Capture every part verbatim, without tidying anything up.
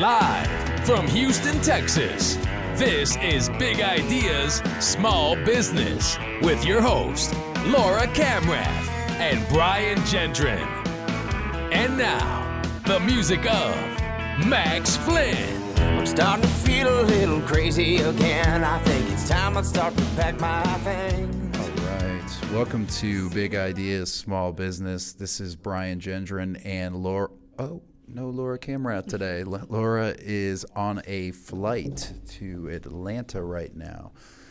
Live from Houston, Texas, this is Big Ideas, Small Business with your host, Laura Camrath and Brian Gendron. And now, the music of Max Flynn. I'm starting to feel a little crazy again. I think it's time I start to pack my things. All right. Welcome to Big Ideas, Small Business. This is Brian Gendron and Laura. Oh, no Laura Camrath today. L- Laura is on a flight to Atlanta right now.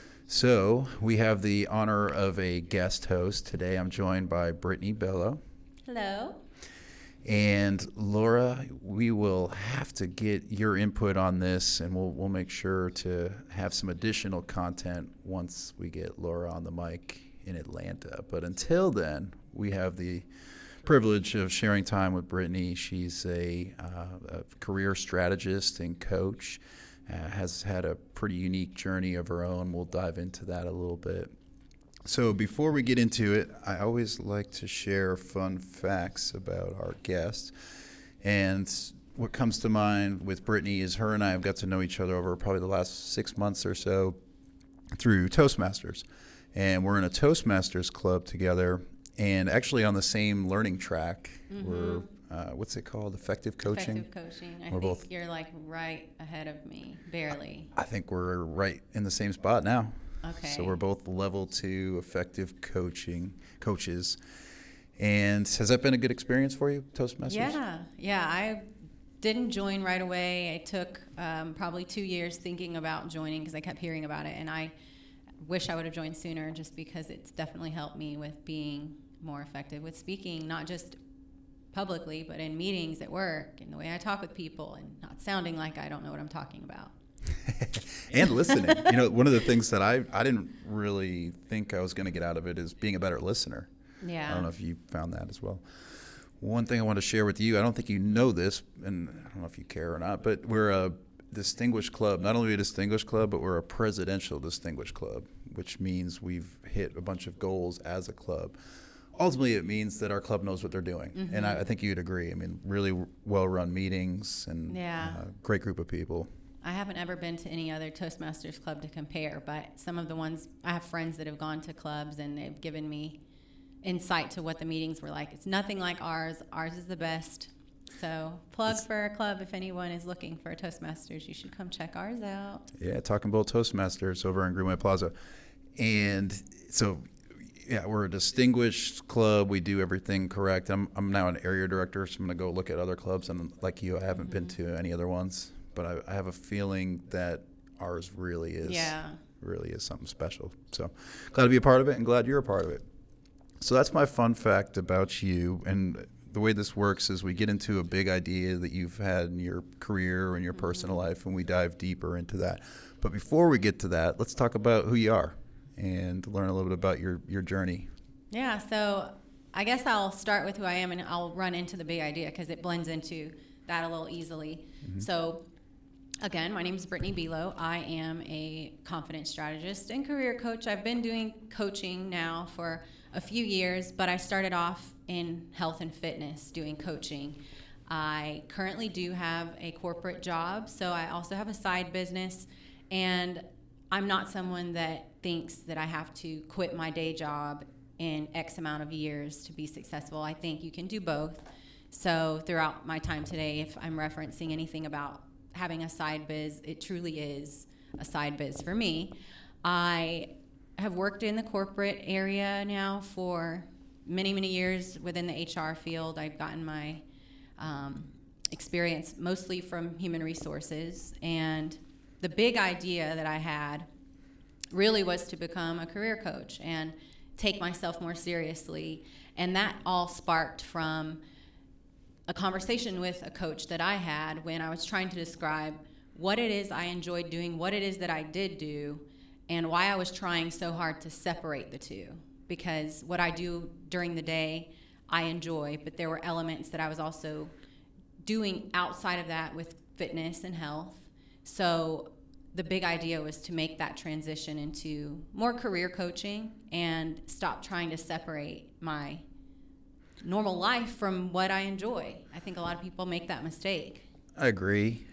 So we have the honor of a guest host. Today I'm joined by Brittany Bello. Hello. And Laura, we will have to get your input on this, and we'll we'll make sure to have some additional content once we get Laura on the mic in Atlanta. But until then, we have the privilege of sharing time with Brittany. She's a, uh, a career strategist and coach, uh, has had a pretty unique journey of her own. We'll dive into that a little bit. So before we get into it, I always like to share fun facts about our guests. And what comes to mind with Brittany is her and I have got to know each other over probably the last six months or so through Toastmasters. And we're in a Toastmasters club together and actually on the same learning track. Mm-hmm. We're, uh, what's it called? Effective coaching? Effective coaching. I we're think both, you're like right ahead of me, barely. I think we're right in the same spot now. Okay. So we're both level two effective coaching coaches. And has that been a good experience for you, Toastmasters? Yeah. Yeah. I didn't join right away. I took um, probably two years thinking about joining because I kept hearing about it. And I wish I would have joined sooner just because it's definitely helped me with being more effective with speaking, not just publicly, but in meetings at work and the way I talk with people and not sounding like I don't know what I'm talking about. And listening. You know, one of the things that I, I didn't really think I was going to get out of it is being a better listener. Yeah. I don't know if you found that as well. One thing I want to share with you, I don't think you know this, and I don't know if you care or not, but we're a distinguished club. Not only a distinguished club, but we're a presidential distinguished club, which means we've hit a bunch of goals as a club. Ultimately, it means that our club knows what they're doing. Mm-hmm. And I, I think you'd agree. I mean, really well-run meetings and yeah. uh, great group of people. I haven't ever been to any other Toastmasters club to compare, but some of the ones, I have friends that have gone to clubs and they've given me insight to what the meetings were like. It's nothing like ours. Ours is the best. So plug it's, for our club. If anyone is looking for a Toastmasters, you should come check ours out. Yeah, Talking Bowl Toastmasters over in Greenway Plaza. And so, yeah, we're a distinguished club. We do everything correct. I'm I'm now an area director, so I'm going to go look at other clubs. And like you, I haven't mm-hmm. been to any other ones. But I, I have a feeling that ours really is, yeah. really is something special. So glad to be a part of it and glad you're a part of it. So that's my fun fact about you. And the way this works is we get into a big idea that you've had in your career and your mm-hmm. personal life, and we dive deeper into that. But before we get to that, let's talk about who you are and learn a little bit about your, your journey. Yeah, so I guess I'll start with who I am, and I'll run into the big idea because it blends into that a little easily. Mm-hmm. So again, my name is Brittany Bello. I am a confidence strategist and career coach. I've been doing coaching now for a few years, but I started off in health and fitness doing coaching. I currently do have a corporate job, so I also have a side business, and I'm not someone that thinks that I have to quit my day job in X amount of years to be successful. I think you can do both. So throughout my time today, if I'm referencing anything about having a side biz, it truly is a side biz for me. I have worked in the corporate area now for many, many years within the H R field. I've gotten my um, experience mostly from human resources. And the big idea that I had really was to become a career coach and take myself more seriously. And that all sparked from a conversation with a coach that I had when I was trying to describe what it is I enjoyed doing, what it is that I did do, and why I was trying so hard to separate the two. Because what I do during the day, I enjoy, but there were elements that I was also doing outside of that with fitness and health. So the big idea was to make that transition into more career coaching and stop trying to separate my normal life from what I enjoy. I think a lot of people make that mistake. I agree.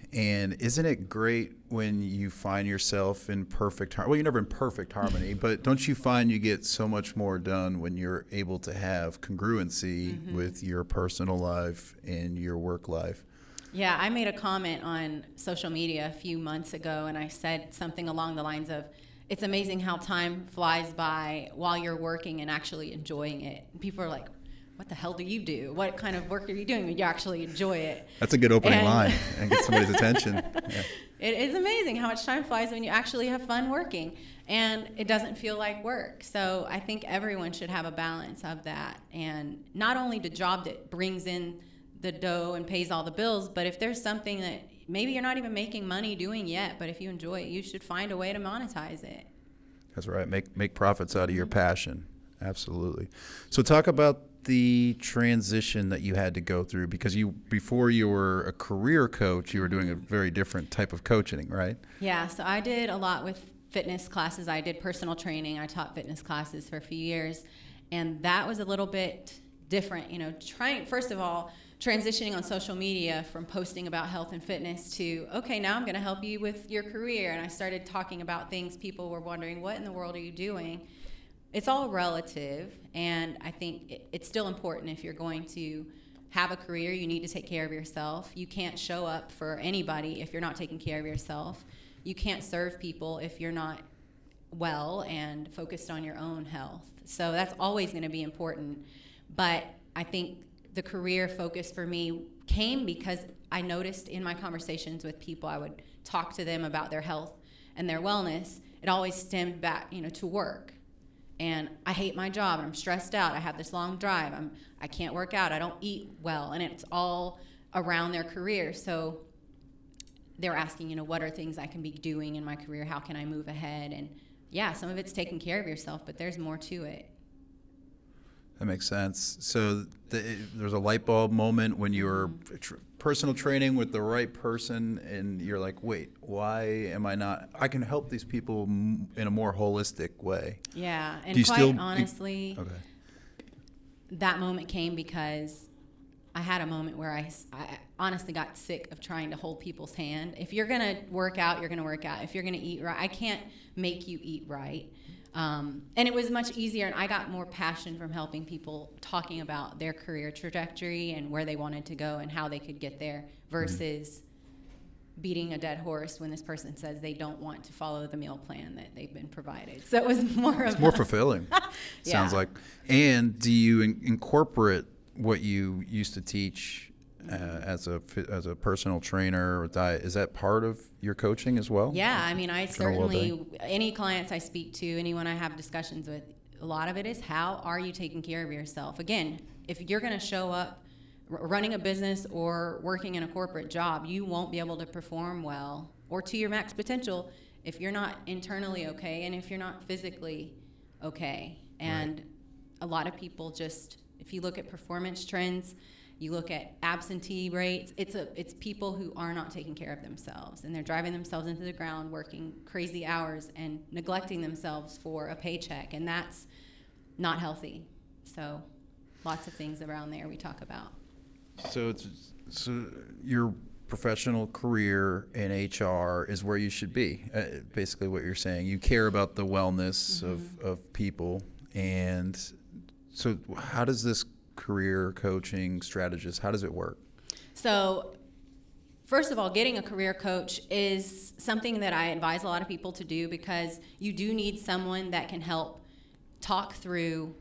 And isn't it great when you find yourself in perfect harmony? Well, you're never in perfect harmony, but don't you find you get so much more done when you're able to have congruency mm-hmm. with your personal life and your work life? Yeah, I made a comment on social media a few months ago, and I said something along the lines of, it's amazing how time flies by while you're working and actually enjoying it. And people are like, what the hell do you do? What kind of work are you doing when you actually enjoy it? That's a good opening and line and get somebody's attention. Yeah. It is amazing how much time flies when you actually have fun working and it doesn't feel like work. So I think everyone should have a balance of that. And not only the job that brings in the dough and pays all the bills, but if there's something that maybe you're not even making money doing yet, but if you enjoy it, you should find a way to monetize it. That's right. Make make profits out of your passion. Absolutely. So talk about the transition that you had to go through, because you before you were a career coach, you were doing a very different type of coaching, right? Yeah. So I did a lot with fitness classes. I did personal training. I taught fitness classes for a few years, and that was a little bit different. You know, trying first of all. transitioning on social media from posting about health and fitness to, okay, now I'm going to help you with your career. And I started talking about things people were wondering, what in the world are you doing? It's all relative. And I think it, it's still important if you're going to have a career, you need to take care of yourself. You can't show up for anybody if you're not taking care of yourself. You can't serve people if you're not well and focused on your own health. So that's always going to be important. But I think the career focus for me came because I noticed in my conversations with people, I would talk to them about their health and their wellness. It always stemmed back, you know, to work. And I hate my job, and I'm stressed out. I have this long drive. I'm, I can't work out. I don't eat well. And it's all around their career. So they're asking, you know, what are things I can be doing in my career? How can I move ahead? And yeah, some of it's taking care of yourself, but there's more to it. That makes sense. So the, there's a light bulb moment when you were tr- personal training with the right person, and you're like, wait, why am I not? I can help these people m- in a more holistic way. Yeah, and Do you quite still, honestly, okay. that moment came because I had a moment where I, I honestly got sick of trying to hold people's hand. If you're going to work out, you're going to work out. If you're going to eat right, I can't make you eat right. Um, and it was much easier, and I got more passion from helping people talking about their career trajectory and where they wanted to go and how they could get there versus mm-hmm. beating a dead horse when this person says they don't want to follow the meal plan that they've been provided. So it was more it's of more a fulfilling, yeah. sounds like. And do you in- incorporate what you used to teach uh, as a as a personal trainer or diet? Is that part of your coaching as well? Yeah, I mean, I certainly, any clients I speak to, anyone I have discussions with, a lot of it is how are you taking care of yourself? Again, if you're going to show up r- running a business or working in a corporate job, you won't be able to perform well or to your max potential if you're not internally okay and if you're not physically okay. And right. a lot of people just, if you look at performance trends, you look at absentee rates, it's a it's people who are not taking care of themselves, and they're driving themselves into the ground, working crazy hours and neglecting themselves for a paycheck, and that's not healthy. So lots of things around there we talk about. So it's so your professional career in H R is where you should be, uh, basically what you're saying. You care about the wellness mm-hmm. of, of people, and so how does this career coaching strategist, how does it work? So first of all, getting a career coach is something that I advise a lot of people to do because you do need someone that can help talk through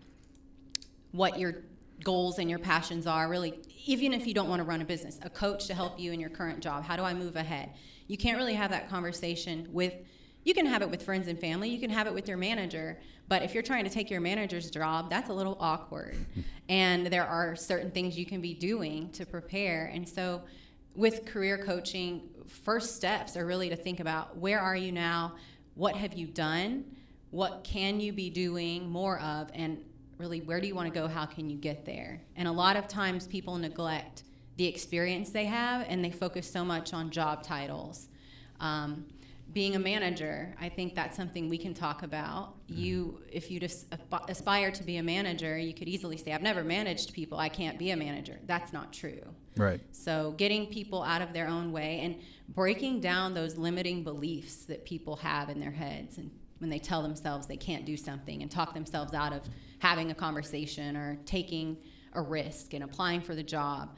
what your goals and your passions are, really, even if you don't want to run a business, a coach to help you in your current job. How do I move ahead? You can't really have that conversation with, you can have it with friends and family, you can have it with your manager, but if you're trying to take your manager's job, that's a little awkward. And there are certain things you can be doing to prepare. And so with career coaching, first steps are really to think about where are you now, what have you done, what can you be doing more of, and really where do you want to go, how can you get there? And a lot of times people neglect the experience they have and they focus so much on job titles. Um, being a manager, I think that's something we can talk about. You, if you just aspire to be a manager, you could easily say, I've never managed people, I can't be a manager. That's not true. Right. So getting people out of their own way and breaking down those limiting beliefs that people have in their heads, and when they tell themselves they can't do something and talk themselves out of having a conversation or taking a risk and applying for the job.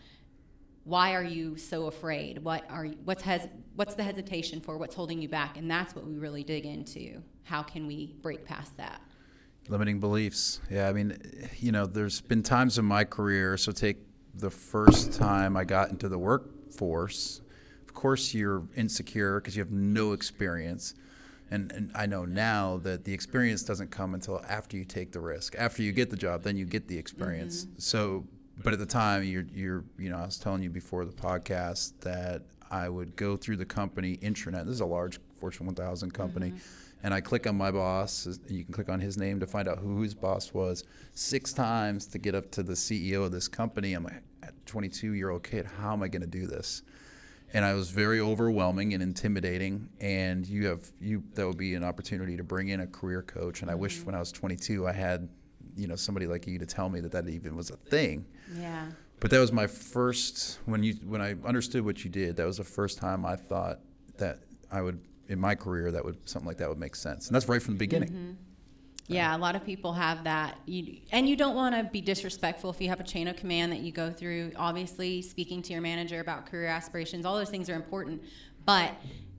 Why are you so afraid? What are you, what's hes, what's the hesitation for? What's holding you back? And that's what we really dig into. How can we break past that? Limiting beliefs. Yeah, I mean, you know, there's been times in my career, so take the first time I got into the workforce, of course you're insecure because you have no experience. And, and I know now that the experience doesn't come until after you take the risk. After you get the job, then you get the experience. Mm-hmm. So, but at the time, you're, you're, you know, I was telling you before the podcast that I would go through the company intranet. This is a large Fortune one thousand company. Mm-hmm. And I click on my boss. You can click on his name to find out who his boss was six times to get up to the C E O of this company. I'm like, a twenty-two-year-old kid, how am I going to do this? And I was very overwhelming and intimidating. And you have you that would be an opportunity to bring in a career coach. And I mm-hmm. wish when I was twenty-two, I had, you know, somebody like you to tell me that that even was a thing. Yeah. But that was my first, when you when I understood what you did, that was the first time I thought that I would, in my career, that would something like that would make sense. And that's right from the beginning. Mm-hmm. Yeah, a lot of people have that. You, and you don't want to be disrespectful if you have a chain of command that you go through. Obviously, speaking to your manager about career aspirations, all those things are important. But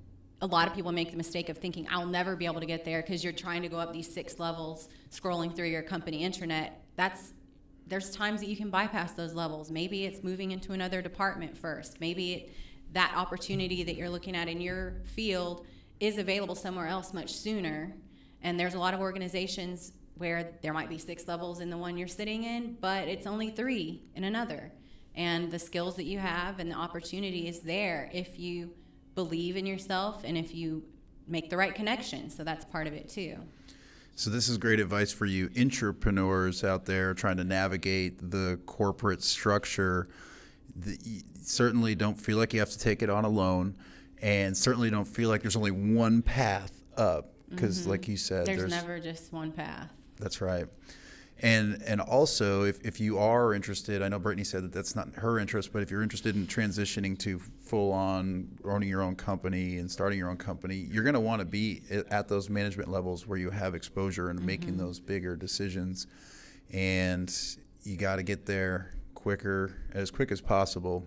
a lot of people make the mistake of thinking, I'll never be able to get there because you're trying to go up these six levels scrolling through your company intranet. That's There's times that you can bypass those levels. Maybe it's moving into another department first. Maybe it, that opportunity that you're looking at in your field is available somewhere else much sooner. And there's a lot of organizations where there might be six levels in the one you're sitting in, but it's only three in another. And the skills that you have and the opportunity is there if you believe in yourself and if you make the right connections. So that's part of it too. So this is great advice for you entrepreneurs out there trying to navigate the corporate structure. The, certainly don't feel like you have to take it on alone, and certainly don't feel like there's only one path up. Because mm-hmm. like you said, there's, there's never just one path. That's right. And and also, if, if you are interested, I know Brittany said that that's not her interest, but if you're interested in transitioning to full-on owning your own company and starting your own company, you're going to want to be at those management levels where you have exposure and mm-hmm. making those bigger decisions. And you got to get there quicker, as quick as possible.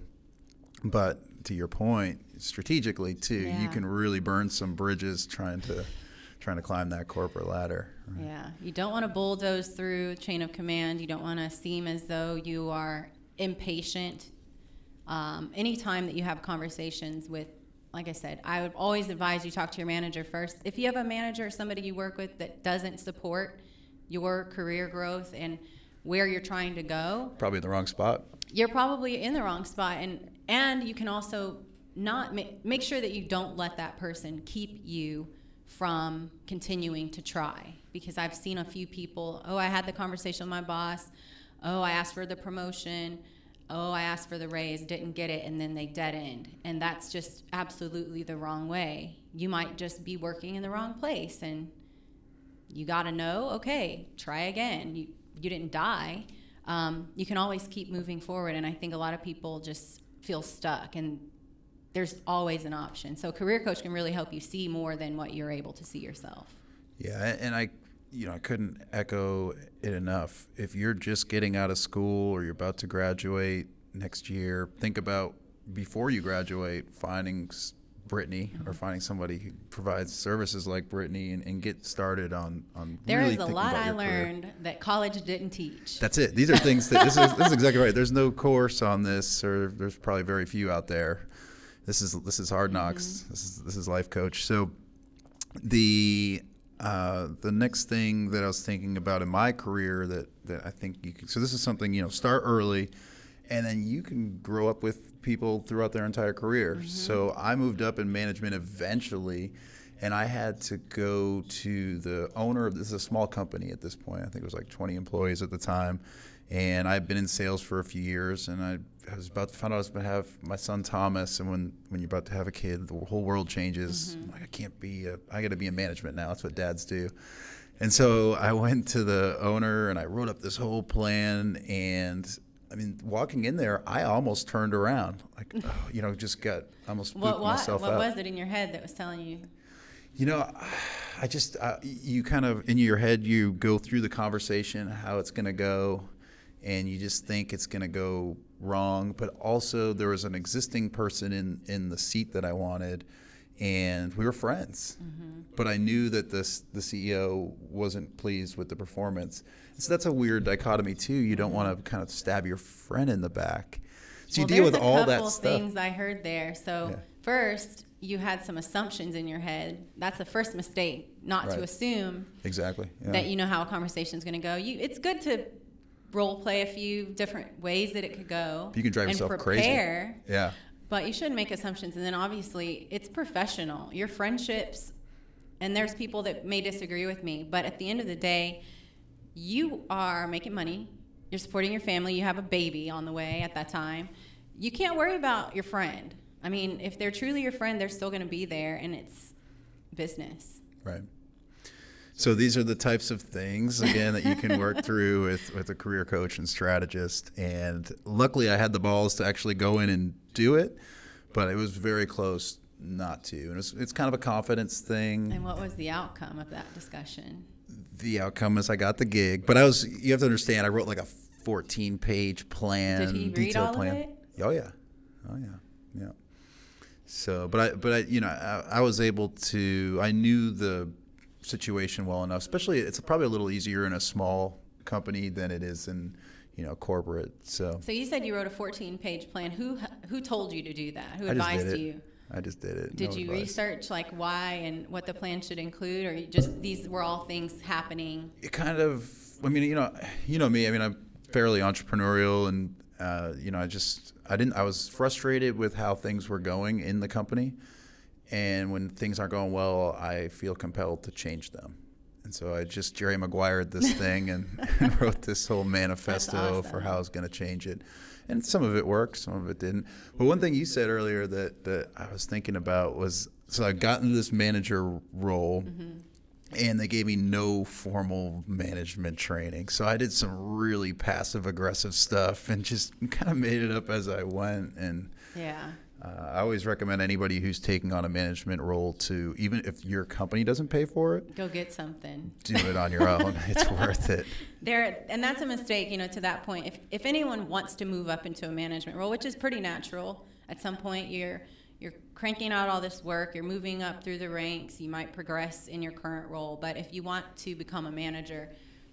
But to your point, strategically, too, yeah. you can really burn some bridges trying to... trying to climb that corporate ladder. Right? Yeah, you don't want to bulldoze through chain of command. You don't want to seem as though you are impatient. Um, anytime that you have conversations with, like I said, I would always advise you talk to your manager first. If you have a manager or somebody you work with that doesn't support your career growth and where you're trying to go, probably in the wrong spot. You're probably in the wrong spot, and and you can also not ma- make sure that you don't let that person keep you from continuing to try, because I've seen a few people, oh, I had the conversation with my boss, oh, I asked for the promotion, oh, I asked for the raise, didn't get it, and then they dead end. And that's just absolutely the wrong way. You might just be working in the wrong place, and you got to know, okay, try again. You, you didn't die. Um, you can always keep moving forward, and I think a lot of people just feel stuck, and there's always an option. So a career coach can really help you see more than what you're able to see yourself. Yeah, and I, you know, I couldn't echo it enough. If you're just getting out of school or you're about to graduate next year, think about before you graduate finding Brittany mm-hmm. or finding somebody who provides services like Brittany and, and get started on on. There really is a lot I learned career. That college didn't teach. That's it. These are things that this is this is exactly right. There's no course on this, or there's probably very few out there. This is this is Hard Knocks. Mm-hmm. This is this is Life Coach. So the uh, the next thing that I was thinking about in my career that, that I think you can. So this is something, you know, start early, and then you can grow up with people throughout their entire career. Mm-hmm. So I moved up in management eventually, and I had to go to the owner of this is a small company at this point. I think it was like twenty employees at the time. And I've been in sales for a few years, and I, I was about to find out I was going to have my son Thomas. And when, when you're about to have a kid, the whole world changes. Mm-hmm. I'm like, I can't be, a, I got to be in management now. That's what dads do. And so I went to the owner and I wrote up this whole plan. And I mean, walking in there, I almost turned around, like, oh, you know, just got almost spooked what, what, myself what out. What was it in your head that was telling you? You know, I just, uh, you kind of, in your head, you go through the conversation, how it's going to go, and you just think it's going to go wrong. But also there was an existing person in, in the seat that I wanted, and we were friends. Mm-hmm. But I knew that this, the C E O wasn't pleased with the performance. So that's a weird dichotomy, too. You don't want to kind of stab your friend in the back. So well, you deal with all that stuff. There's a couple things I heard there. So yeah. First, you had some assumptions in your head. That's the first mistake, not right. to assume exactly yeah. that you know how a conversation is going to go. You, it's good to role play a few different ways that it could go. You can drive and yourself prepare, crazy. Yeah. But you shouldn't make assumptions. And then obviously, it's professional. Your friendships, and there's people that may disagree with me, but at the end of the day, you are making money. You're supporting your family. You have a baby on the way at that time. You can't worry about your friend. I mean, if they're truly your friend, they're still going to be there, and it's business. Right. So these are the types of things, again, that you can work through with, with a career coach and strategist. And luckily, I had the balls to actually go in and do it, but it was very close not to. And it's, it's kind of a confidence thing. And what was the outcome of that discussion? The outcome is I got the gig, but I was, you have to understand, I wrote like a fourteen page plan. Did he read detailed all plan. of it? Oh yeah. Oh yeah. Yeah. So, but I, but I, you know, I, I was able to, I knew the situation well enough, especially it's probably a little easier in a small company than it is in, you know, corporate. So, so you said you wrote a fourteen page plan. Who, who told you to do that? Who I just advised did it. you? I just did it. Did no you advice. research like why and what the plan should include, or you just these were all things happening? It kind of, I mean, you know, you know me. I mean, I'm fairly entrepreneurial, and uh, you know, I just, I didn't, I was frustrated with how things were going in the company, and when things aren't going well, I feel compelled to change them. And so I just Jerry Maguire'd this thing and, and wrote this whole manifesto awesome. for how I was going to change it. And some of it worked, some of it didn't. But one thing you said earlier that, that I was thinking about was, so I got into this manager role, mm-hmm. and they gave me no formal management training. So I did some really passive-aggressive stuff and just kind of made it up as I went. And yeah. Uh, I always recommend anybody who's taking on a management role to, even if your company doesn't pay for it, go get something. Do it on your own. It's worth it. There, and that's a mistake, you know, to that point. If if anyone wants to move up into a management role, which is pretty natural, at some point you're you're cranking out all this work, you're moving up through the ranks, you might progress in your current role. But if you want to become a manager,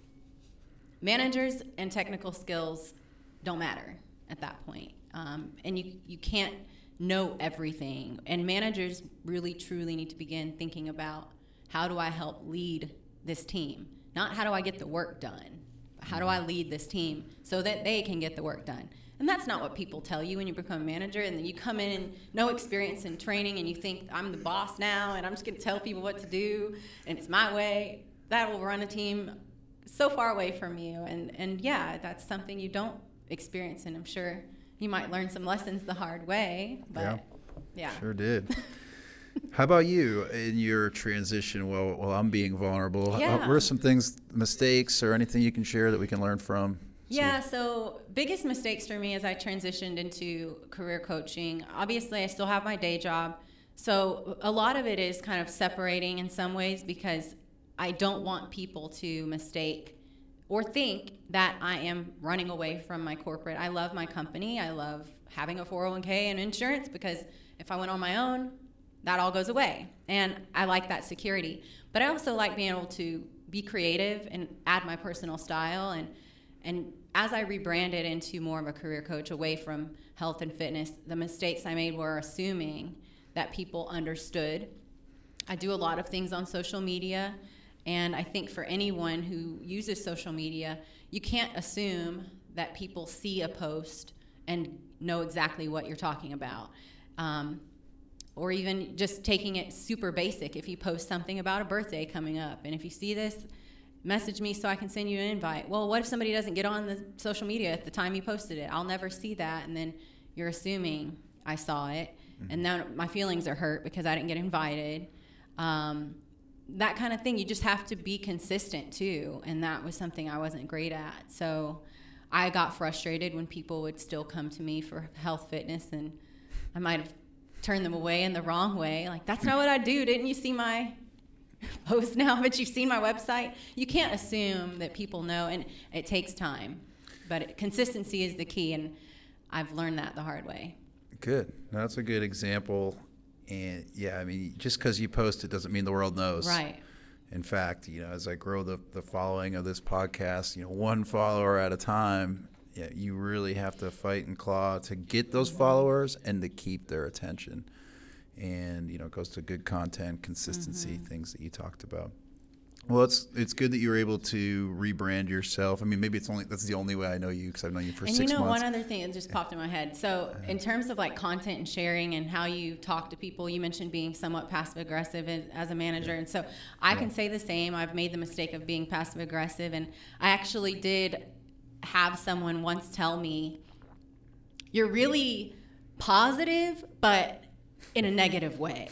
managers and technical skills don't matter at that point. Um, and you you can't know everything, and managers really truly need to begin thinking about, how do I help lead this team? Not how do I get the work done, but how do I lead this team so that they can get the work done? And that's not what people tell you when you become a manager, and then you come in and no experience in training and you think, I'm the boss now and I'm just going to tell people what to do and it's my way. That will run a team so far away from you. And, and yeah, that's something you don't experience, and I'm sure you might learn some lessons the hard way, but yeah, yeah. Sure did. How about you in your transition? Well, well, I'm being vulnerable. Yeah. What are some things, mistakes, or anything you can share that we can learn from? Yeah. So biggest mistakes for me as I transitioned into career coaching. Obviously, I still have my day job, so a lot of it is kind of separating in some ways, because I don't want people to mistake or think that I am running away from my corporate. I love my company. I love having a four oh one k and insurance, because if I went on my own, that all goes away. And I like that security. But I also like being able to be creative and add my personal style. And and as I rebranded into more of a career coach away from health and fitness, the mistakes I made were assuming that people understood. I do a lot of things on social media. And I think for anyone who uses social media, you can't assume that people see a post and know exactly what you're talking about. Um, or even just taking it super basic. If you post something about a birthday coming up, and if you see this message me so I can send you an invite. Well, what if somebody doesn't get on the social media at the time you posted it? I'll never see that, and then you're assuming I saw it, mm-hmm. and now my feelings are hurt because I didn't get invited. Um, that kind of thing. You just have to be consistent too, and that was something I wasn't great at. So I got frustrated when people would still come to me for health fitness, and I might have turned them away in the wrong way. Like, that's not what I do. Didn't you see my post now? But you've seen my website. You can't assume that people know, and it takes time. But it, consistency is the key, and I've learned that the hard way. Good. That's a good example. And yeah, I mean, just because you post it doesn't mean the world knows. Right. In fact, you know, as I grow the, the following of this podcast, you know, one follower at a time, yeah, you really have to fight and claw to get those followers and to keep their attention. And, you know, it goes to good content, consistency, mm-hmm. things that you talked about. Well, it's it's good that you were able to rebrand yourself. I mean, maybe it's only that's the only way I know you, because I've known you for and six you know, months. One other thing that just popped in my head. So in terms of like content and sharing and how you talk to people, you mentioned being somewhat passive aggressive as a manager. Yeah. And so I yeah. can say the same. I've made the mistake of being passive aggressive. And I actually did have someone once tell me, you're really positive, but in a negative way.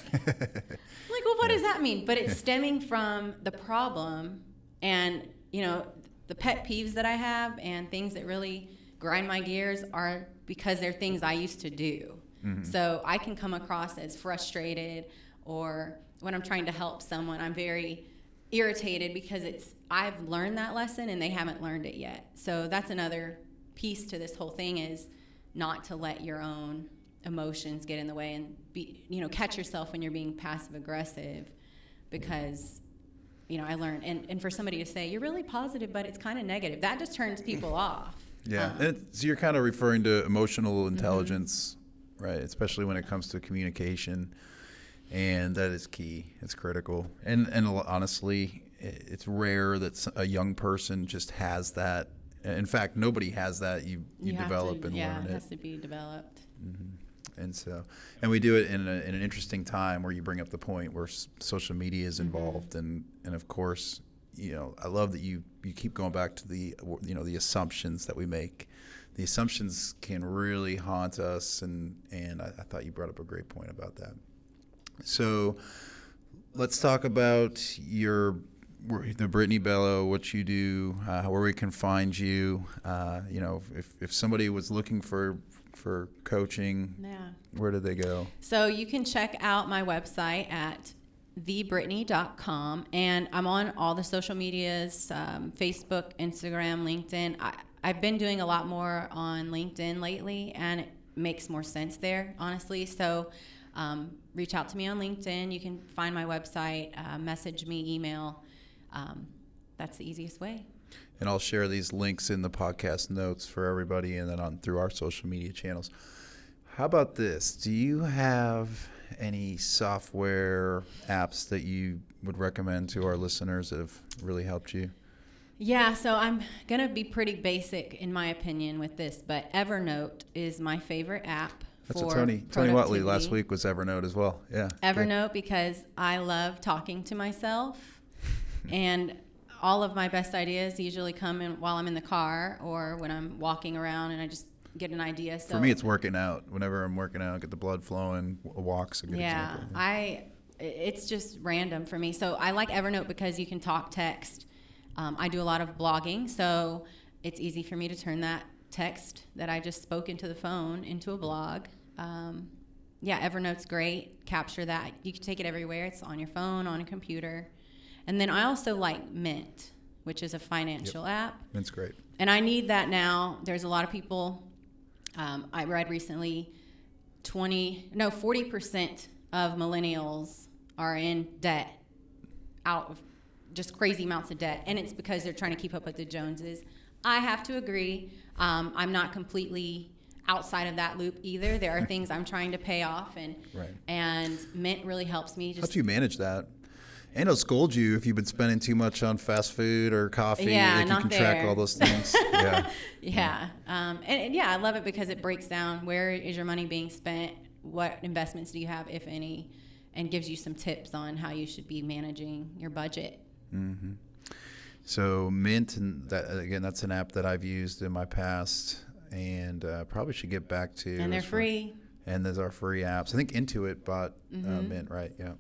Like, well, what does that mean? But it's stemming from the problem and, you know, the pet peeves that I have and things that really grind my gears are because they're things I used to do. Mm-hmm. So I can come across as frustrated, or when I'm trying to help someone, I'm very irritated because it's I've learned that lesson and they haven't learned it yet. So that's another piece to this whole thing, is not to let your own emotions get in the way and be, you know, catch yourself when you're being passive aggressive, because, you know, I learned, and, and for somebody to say, you're really positive, but it's kind of negative, that just turns people off. Yeah. Um, and so you're kind of referring to emotional intelligence, mm-hmm. right? Especially when it comes to communication. And that is key. It's critical. And, and honestly, it's rare that a young person just has that. In fact, nobody has that. You, you, you develop to, and yeah, learn it. Yeah, it has to be developed. Mm-hmm. And so, and we do it in, a, in an interesting time where you bring up the point where s- social media is involved, mm-hmm. and, and of course, you know, I love that you, you keep going back to the, you know, the assumptions that we make. The assumptions can really haunt us, and, and I, I thought you brought up a great point about that. So, let's talk about your the Brittany Bello, what you do, uh, where we can find you. Uh, you know, if if somebody was looking for for coaching, yeah. where did they go? So you can check out my website at the brittany dot com, and I'm on all the social medias, um, Facebook, Instagram, LinkedIn. I, I've been doing a lot more on LinkedIn lately, and it makes more sense there, honestly. So um, reach out to me on LinkedIn. You can find my website, uh, message me, email. Um, that's the easiest way. And I'll share these links in the podcast notes for everybody, and then on through our social media channels. How about this? Do you have any software apps that you would recommend to our listeners that have really helped you? Yeah, so I'm going to be pretty basic in my opinion with this, but Evernote is my favorite app. That's for what Tony Tony Watley last week was Evernote as well. Yeah. Evernote, okay. Because I love talking to myself, and all of my best ideas usually come in while I'm in the car or when I'm walking around and I just get an idea. So for me, it's working out. Whenever I'm working out, get the blood flowing. A walk's a good yeah, example. Yeah, I. It's just random for me. So I like Evernote because you can talk text. Um, I do a lot of blogging, so it's easy for me to turn that text that I just spoke into the phone into a blog. Um, yeah, Evernote's great. Capture that. You can take it everywhere. It's on your phone, on a computer. And then I also like Mint, which is a financial yep. app. Mint's great. And I need that now. There's a lot of people, um, I read recently, twenty, no, forty percent of millennials are in debt, out of just crazy amounts of debt. And it's because they're trying to keep up with the Joneses. I have to agree. Um, I'm not completely outside of that loop either. There are things I'm trying to pay off, and right. and Mint really helps me. Just how do you manage that? And it'll scold you if you've been spending too much on fast food or coffee. Yeah, like not you can there. track all those things. yeah. Yeah. Um, and, and yeah, I love it because it breaks down where is your money being spent, what investments do you have, if any, and gives you some tips on how you should be managing your budget. Mm-hmm. So Mint, and that, again, that's an app that I've used in my past, and uh, probably should get back to. And they're as far- free. And there's our free apps. I think Intuit bought Mm-hmm. uh, Mint, right? Yeah.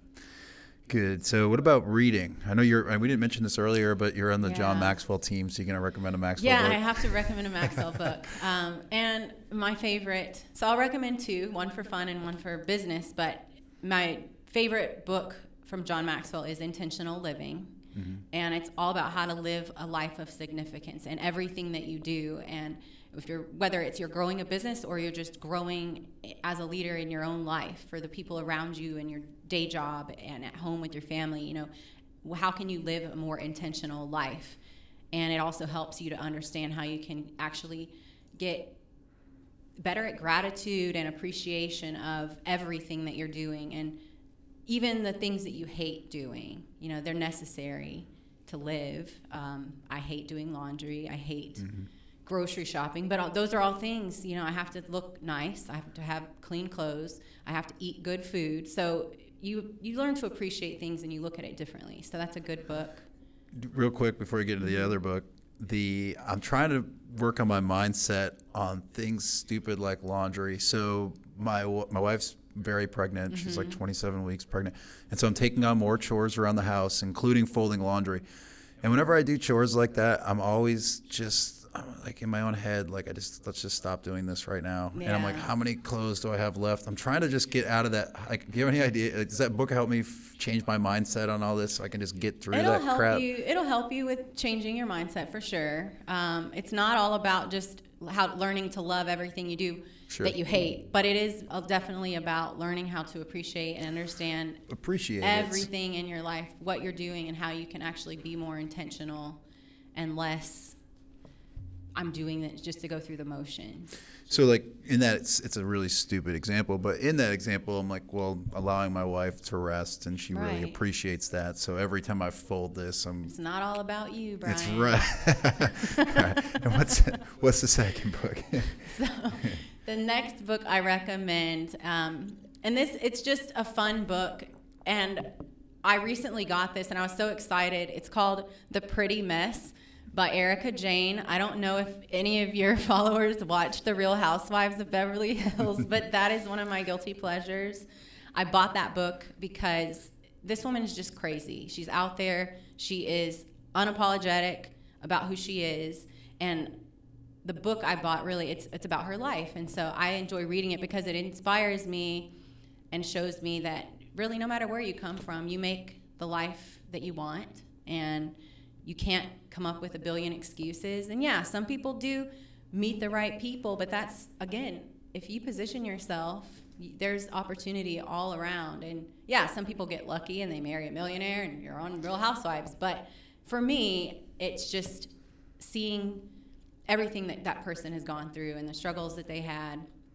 Good. So what about reading? I know you're, and we didn't mention this earlier, but you're on the John Yeah. Maxwell team, so you're going to recommend a Maxwell Yeah, book? I have to recommend a Maxwell book. Um, and my favorite, so I'll recommend two, one for fun and one for business, but my favorite book from John Maxwell is Intentional Living. Mm-hmm. And it's all about how to live a life of significance in everything that you do. And if you're, whether it's you're growing a business or you're just growing as a leader in your own life for the people around you in your day job and at home with your family, you know, how can you live a more intentional life? And it also helps you to understand how you can actually get better at gratitude and appreciation of everything that you're doing, and even the things that you hate doing. You know, they're necessary to live. Um, I hate doing laundry. I hate mm-hmm. grocery shopping, but all, those are all things, you know, I have to look nice. I have to have clean clothes. I have to eat good food. So you you learn to appreciate things and you look at it differently. So that's a good book. Real quick before you get into the other book, the I'm trying to work on my mindset on things stupid like laundry. So my my wife's very pregnant. Mm-hmm. She's like twenty-seven weeks pregnant. And so I'm taking on more chores around the house, including folding laundry. And whenever I do chores like that, I'm always just I'm like in my own head, like I just let's just stop doing this right now. Yeah. And I'm like, how many clothes do I have left? I'm trying to just get out of that. Like, do you have any idea? Like, does that book help me f- change my mindset on all this, so I can just get through it'll that help crap? You, it'll help you with changing your mindset for sure. Um, it's not all about just how learning to love everything you do sure. that you hate, but it is definitely about learning how to appreciate and understand appreciate everything it. in your life, what you're doing, and how you can actually be more intentional and less. I'm doing it just to go through the motions. So, like, in that, it's, it's a really stupid example, but in that example, I'm like, well, allowing my wife to rest, and she right. really appreciates that. So every time I fold this, I'm... It's not all about you, Brian. It's right. right. And what's, what's the second book? So, the next book I recommend, um, and this, it's just a fun book, and I recently got this, and I was so excited. It's called The Pretty Mess by Erica Jane. I don't know if any of your followers watch The Real Housewives of Beverly Hills, but that is one of my guilty pleasures. I bought that book because this woman is just crazy. She's out there. She is unapologetic about who she is. And the book I bought, really, it's it's about her life. And so I enjoy reading it because it inspires me and shows me that really no matter where you come from, you make the life that you want. And you can't come up with a billion excuses. And yeah, some people do meet the right people, but that's, again, if you position yourself, there's opportunity all around. And yeah, some people get lucky and they marry a millionaire and you're on Real Housewives. But for me, it's just seeing everything that that person has gone through and the struggles that they had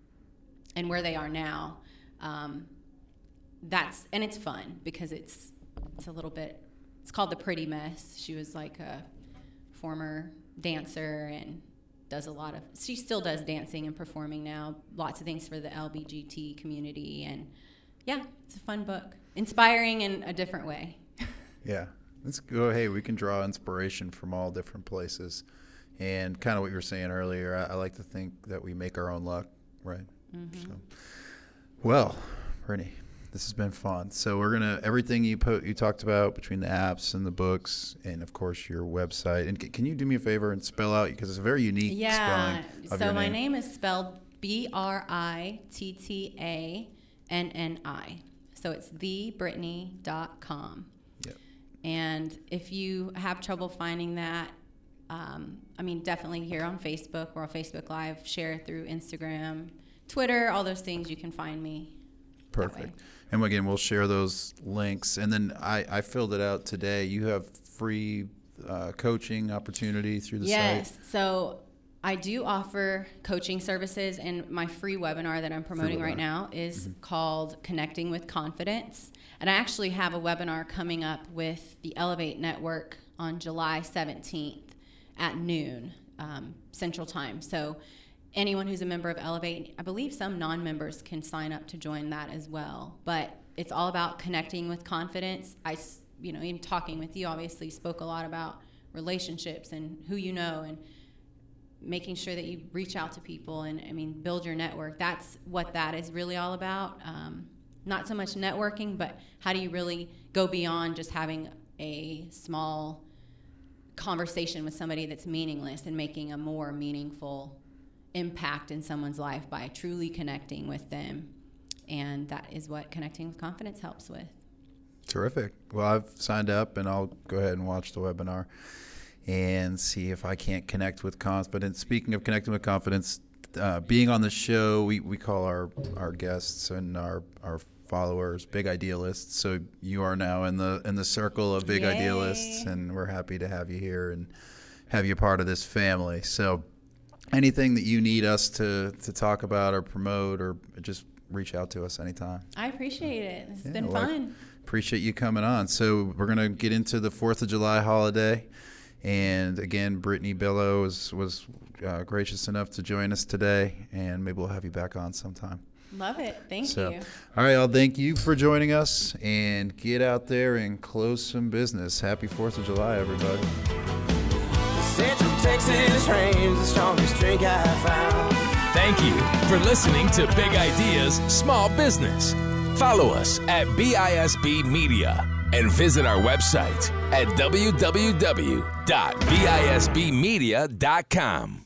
and where they are now. Um, that's, and it's fun because it's, it's a little bit, it's called The Pretty Mess. She was like a former dancer and does a lot of, she still does dancing and performing now, lots of things for the L B G T community. And yeah, it's a fun book, inspiring in a different way. Yeah, let's go. Hey, we can draw inspiration from all different places. And kind of what you were saying earlier, I, I like to think that we make our own luck, right? Mm-hmm. So, well, Brittany, this has been fun. So we're gonna everything you put you talked about between the apps and the books, and of course your website. And c- can you do me a favor and spell out, because it's a very unique yeah. spelling of so your my name. name is spelled B R I T T A N N I. So it's the brittany dot com. Yep. And if you have trouble finding that, um, I mean, definitely here on Facebook or on Facebook Live, share through Instagram, Twitter, all those things. You can find me. Perfect. And again, we'll share those links. And then I, I filled it out today. You have free uh, coaching opportunity through the yes. site. Yes. So I do offer coaching services, and my free webinar that I'm promoting right now is mm-hmm. called Connecting with Confidence. And I actually have a webinar coming up with the Elevate Network on July seventeenth at noon um, Central Time. So anyone who's a member of Elevate, I believe some non-members can sign up to join that as well. But it's all about connecting with confidence. I, you know, in talking with you, obviously spoke a lot about relationships and who you know, and making sure that you reach out to people and, I mean, build your network. That's what that is really all about. Um, not so much networking, but how do you really go beyond just having a small conversation with somebody that's meaningless and making a more meaningful impact in someone's life by truly connecting with them. And that is what Connecting with Confidence helps with. Terrific. Well, I've signed up, and I'll go ahead and watch the webinar and see if I can't connect with confidence. Speaking of connecting with confidence, uh, being on the show, we, we call our, our guests and our, our followers big idealists. So you are now in the in the circle of big Yay. idealists, and we're happy to have you here and have you part of this family. So anything that you need us to, to talk about or promote, or just reach out to us anytime. I appreciate it. It's Yeah, been well, fun. Appreciate you coming on. So we're going to get into the fourth of July holiday. And again, Brittany Billow was, was uh, gracious enough to join us today, and maybe we'll have you back on sometime. Love it. Thank So, you. all right, I'll thank you for joining us, and get out there and close some business. Happy fourth of July, everybody. Central Texas reigns the strongest drink I've found. Thank you for listening to Big Ideas Small Business. Follow us at B I S B Media and visit our website at w w w dot b i s b media dot com.